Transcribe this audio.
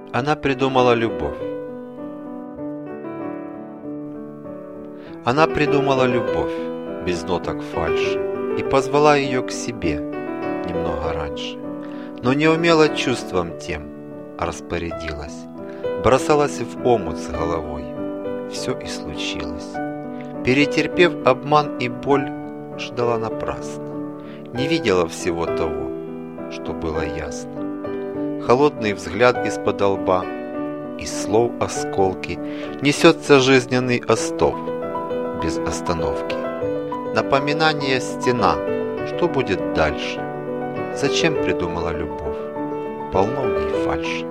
Она придумала любовь. Она придумала любовь без ноток фальши и позвала ее к себе немного раньше, но не умела чувством тем распорядилась, бросалась в омут с головой. Все и случилось. Перетерпев обман и боль, ждала напрасно, не видела всего того, что было ясно. Холодный взгляд из-под лба, из слов осколки, несется жизненный остов без остановки. Напоминание стена, что будет дальше? Зачем придумала любовь? Полно в ней фальши.